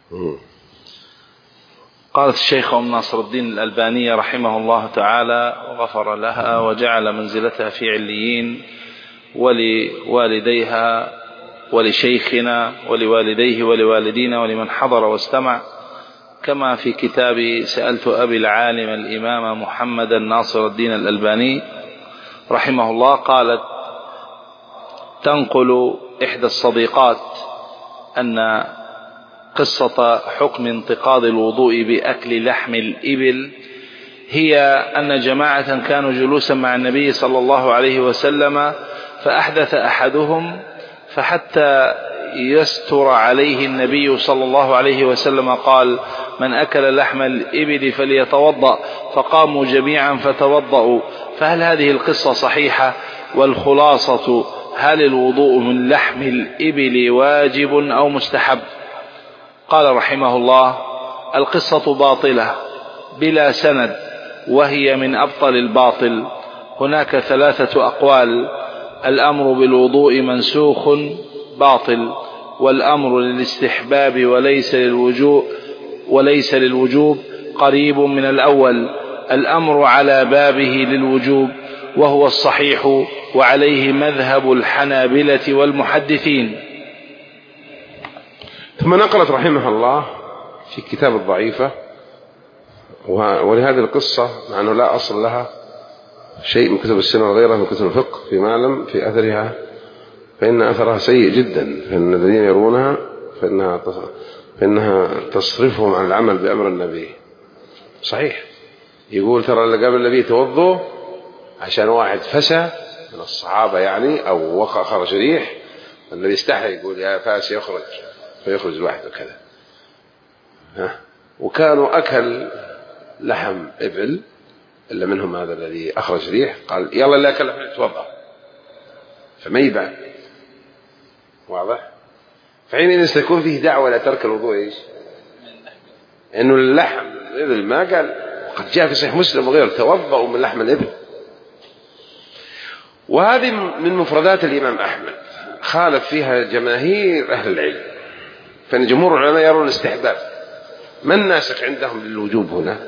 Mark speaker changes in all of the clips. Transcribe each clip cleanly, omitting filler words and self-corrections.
Speaker 1: قالت الشيخ أم ناصر الدين الألباني رحمه الله تعالى وغفر لها وجعل منزلتها في عليين، ولوالديها ولشيخنا ولوالديه ولوالدينا ولمن حضر واستمع، كما في كتاب سألت أبي العالم الإمام محمد ناصر الدين الألباني رحمه الله. قالت تنقل إحدى الصديقات أن قصة حكم انتقاض الوضوء بأكل لحم الإبل هي أن جماعة كانوا جلوسا مع النبي صلى الله عليه وسلم، فأحدث أحدهم، فحتى يستر عليه النبي صلى الله عليه وسلم قال من أكل لحم الإبل فليتوضأ، فقاموا جميعا فتوضأوا. فهل هذه القصة صحيحة؟ والخلاصة هل الوضوء من لحم الإبل واجب أو مستحب؟ قال رحمه الله القصة باطلة بلا سند، وهي من أبطل الباطل. هناك 3 أقوال: الأمر بالوضوء منسوخ باطل، والأمر للاستحباب وليس للوجوب قريب من الأول، الأمر على بابه للوجوب وهو الصحيح، وعليه مذهب الحنابلة والمحدثين.
Speaker 2: ثم نقلت رحمه الله في كتاب الضعيفة ولهذه القصة، مع أنه لا أصل لها شيء من كتب السنة وغيرها من كتب الفقه في معلم في أثرها، فإن أثرها سيء جدا، فإن الذين يرونها فإنها تصرفهم عن العمل بأمر النبي. صحيح يقول ترى اللي قبل النبي توضوا عشان واحد فسى من الصحابة يعني أو خرج ريح، النبي استحى يقول يا فاس يخرج، فيخرج لوحده كذا. وكانوا أكل لحم إبل إلا منهم هذا الذي أخرج ريح، قال يلا اللي أكل لحم يتوضأ، فما يبان. واضح؟ فحينئذ سيكون فيه دعوة إلى ترك الوضوء إيش؟ إنه اللحم الإبل ما قال، وقد جاء في صحيح مسلم وغيره توضأوا من لحم الإبل. وهذه من مفردات الإمام أحمد خالف فيها جماهير أهل العلم، فإن جمهور العلماء يرون الاستحباب. ما الناسخ عندهم للوجوب هنا؟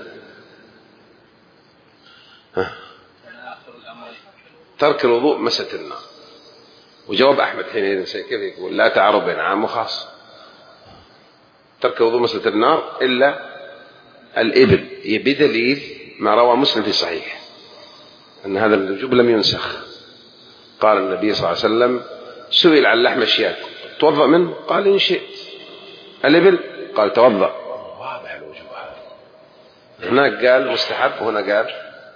Speaker 2: ترك الوضوء مسة النار. وجواب أحمد حينئذ كيف يقول؟ لا تعارض بين عام وخاص. ترك الوضوء مسة النار إلا الإبل، بدليل ما روى مسلم في صحيح أن هذا الوجوب لم ينسخ. قال النبي صلى الله عليه وسلم سئل عن لحم الشياة توضأ منه؟ قال إن شئت. الإبل؟ قال توضأ. واضح الوجوب هذا. هناك قال مستحب وهنا قال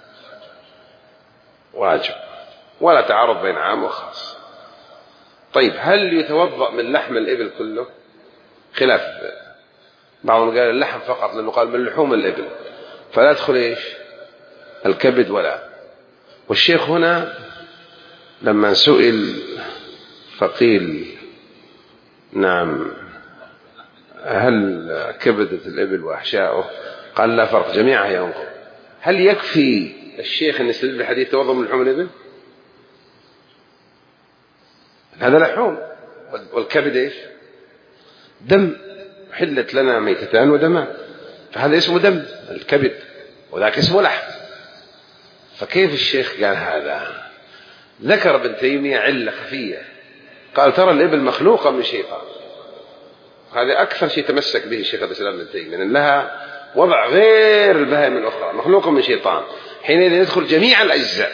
Speaker 2: واجب، ولا تعارض بين عام وخاص. طيب هل يتوضأ من لحم الإبل كله؟ خلاف، بعضهم قال اللحم فقط لأنه قال من لحوم الإبل، فلا يدخل إيش الكبد ولا. والشيخ هنا لما سئل فقيل نعم هل كبدة الإبل وأحشاؤه؟ قال لا فرق، جميعها ينقض. هل يكفي الشيخ أن يستدل بالحديث توضأ من لحوم الإبل؟ هذا لحوم، والكبد إيش؟ دم، حلت لنا ميتتان ودمان، فهذا اسمه دم الكبد وذاك اسمه لحم. فكيف الشيخ قال هذا؟ ذكر ابن تيمية علة خفية، قال ترى الإبل مخلوقة من شيطان. هذا أكثر شيء تمسك به الشيخ الإسلام ابن تيمية، أن لها وضع غير البهائم الأخرى، مخلوقة من شيطان، حينئذ يدخل جميع الأجزاء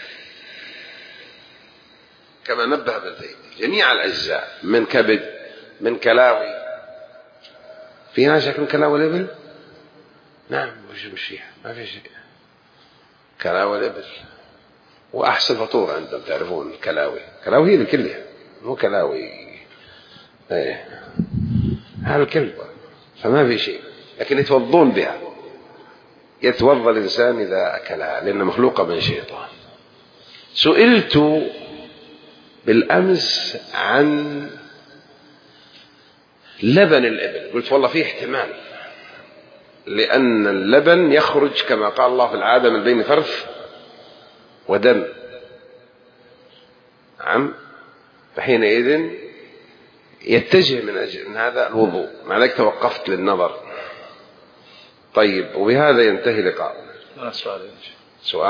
Speaker 2: كما نبه ابن تيمية، جميع الأجزاء من كبد من كلاوي. في ناس يأكلون كلاوي الإبل؟ نعم، مش ما في شيء. كلاوي الإبل وأحسن فطور عندهم، تعرفون كلاوي هي كلها، مو كلاوي هذا الكلب، فما في شيء، لكن يتوضون بها. يتوضى الإنسان إذا أكلها لأنها مخلوقة من شيطان. سئلت بالأمس عن لبن الإبل، قلت والله فيه احتمال، لأن اللبن يخرج كما قال الله في العادة من بين فرث ودم. نعم، فحينئذ يتجه من هذا الوضوء، مع ذلك توقفت للنظر. طيب، وبهذا ينتهي لقاء.
Speaker 1: سؤال